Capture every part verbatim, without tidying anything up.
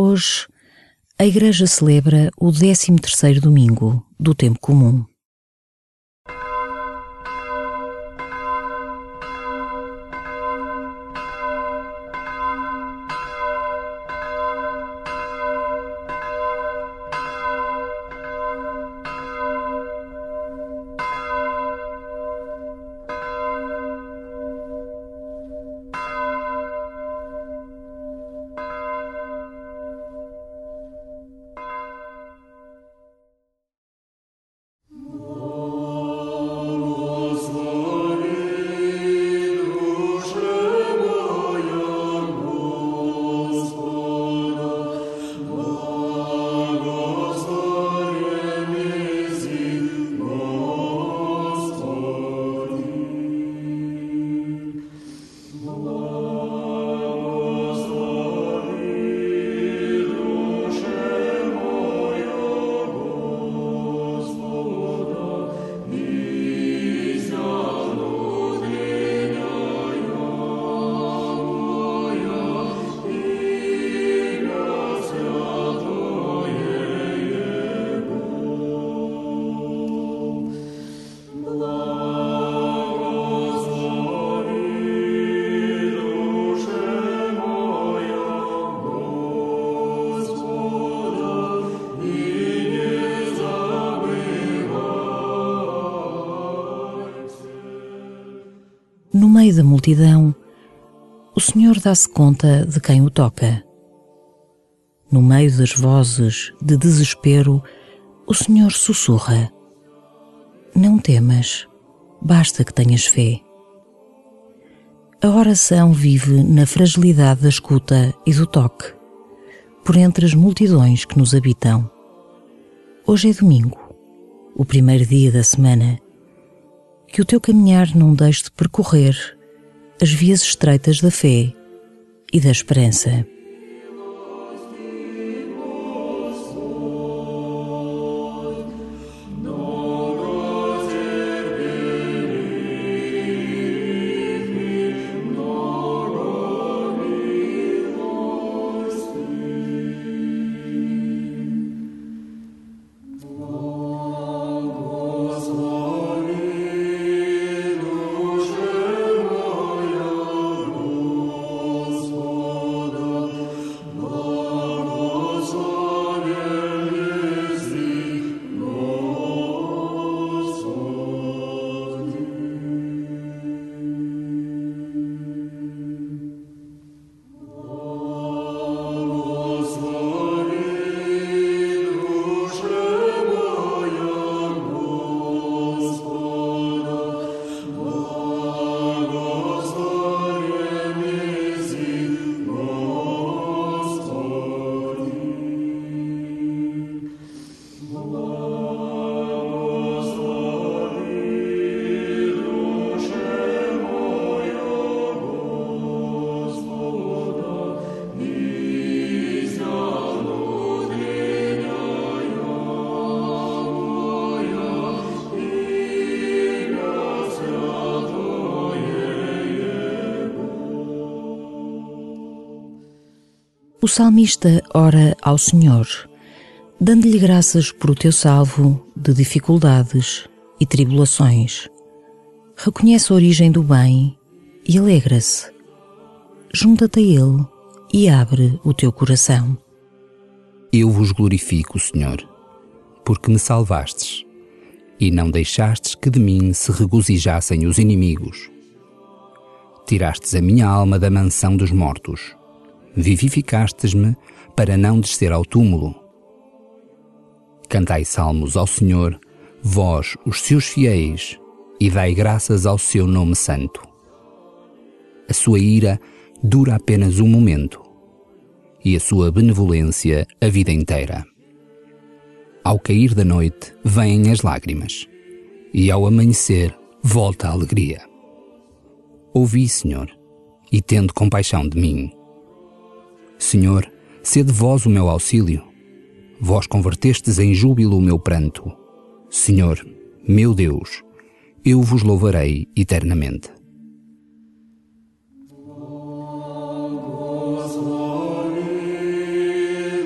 Hoje, a Igreja celebra o décimo terceiro domingo do Tempo Comum. No meio da multidão, o Senhor dá-se conta de quem o toca. No meio das vozes de desespero, o Senhor sussurra: não temas, basta que tenhas fé. A oração vive na fragilidade da escuta e do toque, por entre as multidões que nos habitam. Hoje é domingo, o primeiro dia da semana. Que o teu caminhar não deixe de percorrer as vias estreitas da fé e da esperança. O salmista ora ao Senhor, dando-lhe graças por o teu salvo de dificuldades e tribulações. Reconhece a origem do bem e alegra-se. Junta-te a Ele e abre o teu coração. Eu vos glorifico, Senhor, porque me salvastes e não deixastes que de mim se regozijassem os inimigos. Tirastes a minha alma da mansão dos mortos. Vivificastes-me para não descer ao túmulo. Cantai salmos ao Senhor, vós, os seus fiéis, e dai graças ao seu nome santo. A sua ira dura apenas um momento, e a sua benevolência a vida inteira. Ao cair da noite, vêm as lágrimas, e ao amanhecer, volta a alegria. Ouvi, Senhor, e tende compaixão de mim. Senhor, sede vós o meu auxílio. Vós convertestes em júbilo o meu pranto. Senhor, meu Deus, eu vos louvarei eternamente. Błogosławieni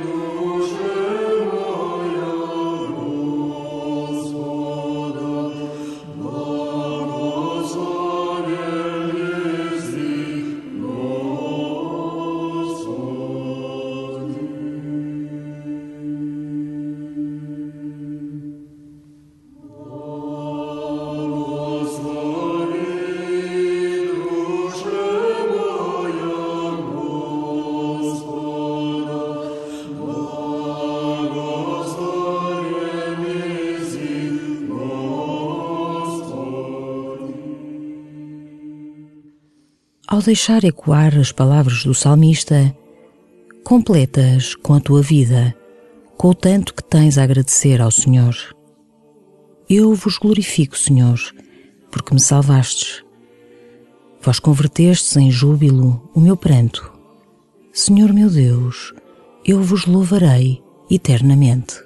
ao deixar ecoar as palavras do salmista, completa-as com a tua vida, com o tanto que tens a agradecer ao Senhor. Eu vos glorifico, Senhor, porque me salvastes. Vós convertestes em júbilo o meu pranto. Senhor meu Deus, eu vos louvarei eternamente.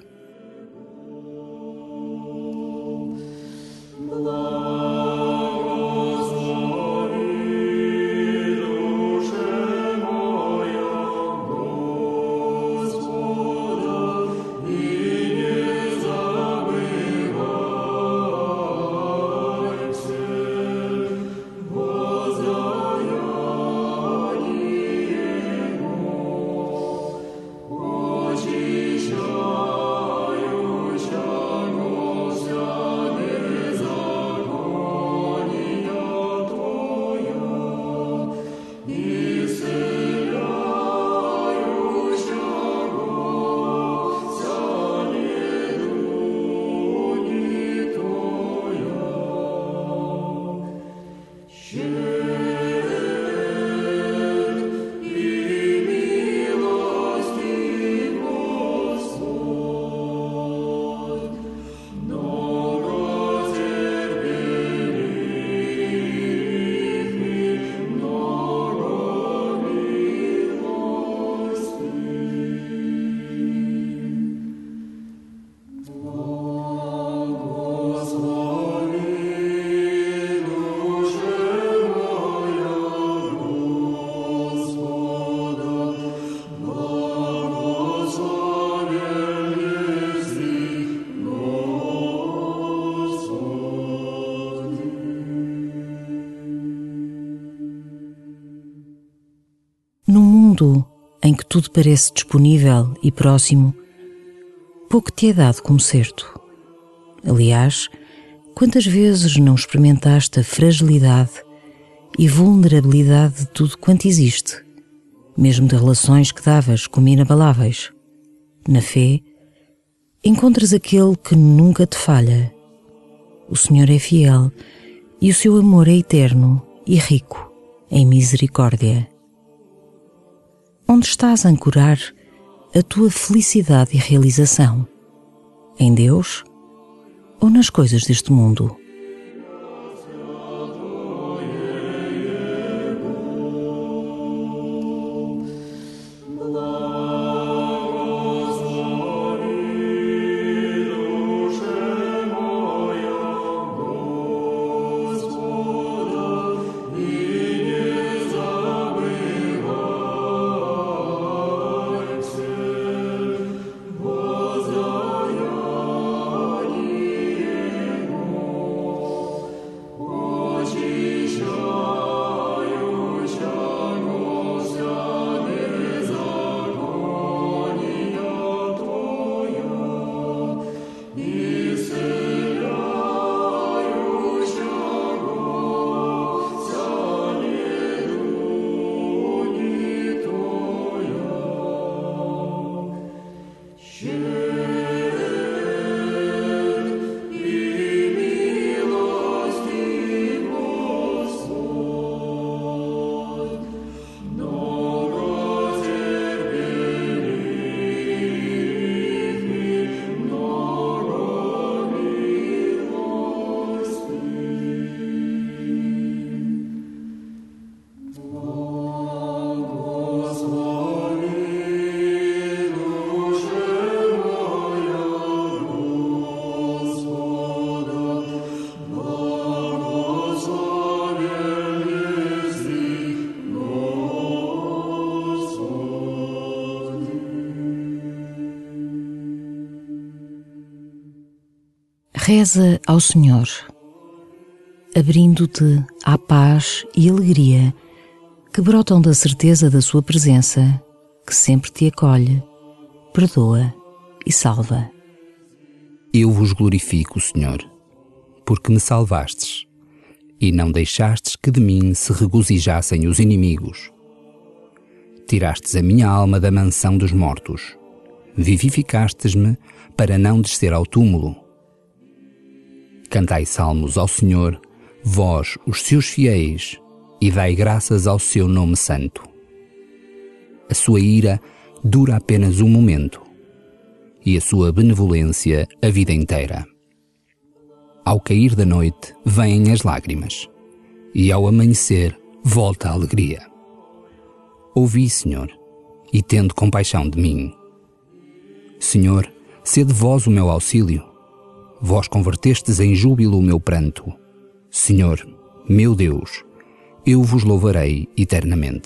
Num mundo em que tudo parece disponível e próximo, pouco te é dado como certo. Aliás, quantas vezes não experimentaste a fragilidade e vulnerabilidade de tudo quanto existe, mesmo de relações que davas como inabaláveis? Na fé, encontras aquele que nunca te falha. O Senhor é fiel e o seu amor é eterno e rico em misericórdia. Onde estás a ancorar a tua felicidade e realização? Em Deus ou nas coisas deste mundo? Reza ao Senhor, abrindo-te à paz e alegria que brotam da certeza da sua presença, que sempre te acolhe, perdoa e salva. Eu vos glorifico, Senhor, porque me salvastes e não deixastes que de mim se regozijassem os inimigos. Tirastes a minha alma da mansão dos mortos, vivificastes-me para não descer ao túmulo. Cantai salmos ao Senhor, vós, os seus fiéis, e dai graças ao seu nome santo. A sua ira dura apenas um momento, e a sua benevolência a vida inteira. Ao cair da noite vêm as lágrimas, e ao amanhecer volta a alegria. Ouvi, Senhor, e tende compaixão de mim. Senhor, sede vós o meu auxílio. Vós convertestes em júbilo o meu pranto. Senhor, meu Deus, eu vos louvarei eternamente.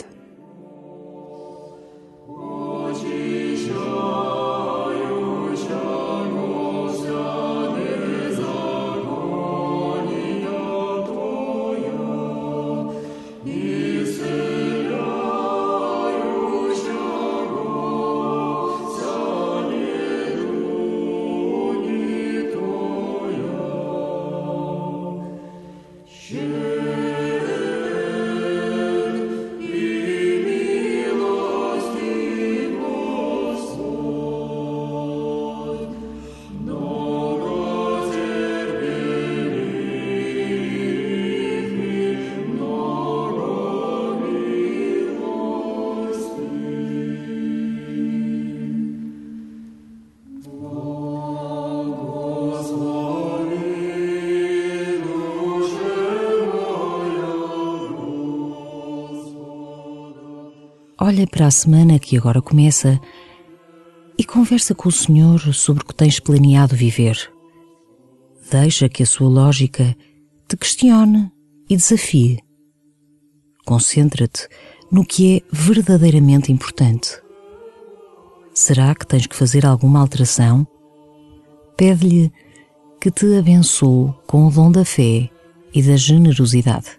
Olha para a semana que agora começa e conversa com o Senhor sobre o que tens planeado viver. Deixa que a sua lógica te questione e desafie. Concentra-te no que é verdadeiramente importante. Será que tens que fazer alguma alteração? Pede-lhe que te abençoe com o dom da fé e da generosidade.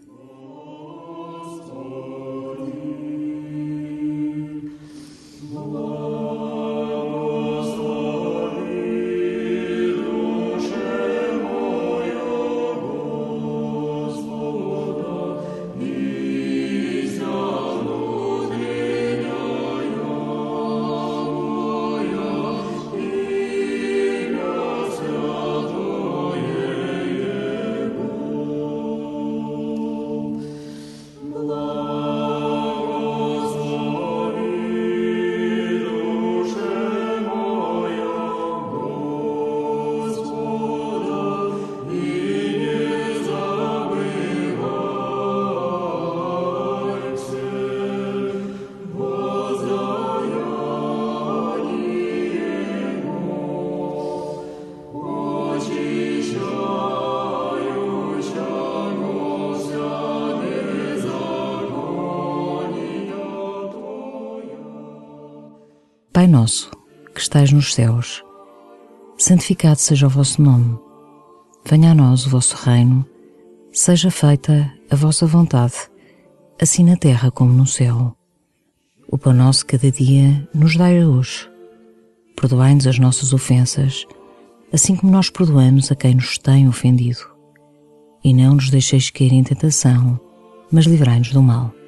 Pai nosso, que estais nos céus, santificado seja o vosso nome. Venha a nós o vosso reino, seja feita a vossa vontade, assim na terra como no céu. O pão nosso de cada dia nos dai hoje. Perdoai-nos as nossas ofensas, assim como nós perdoamos a quem nos tem ofendido. E não nos deixeis cair em tentação, mas livrai-nos do mal.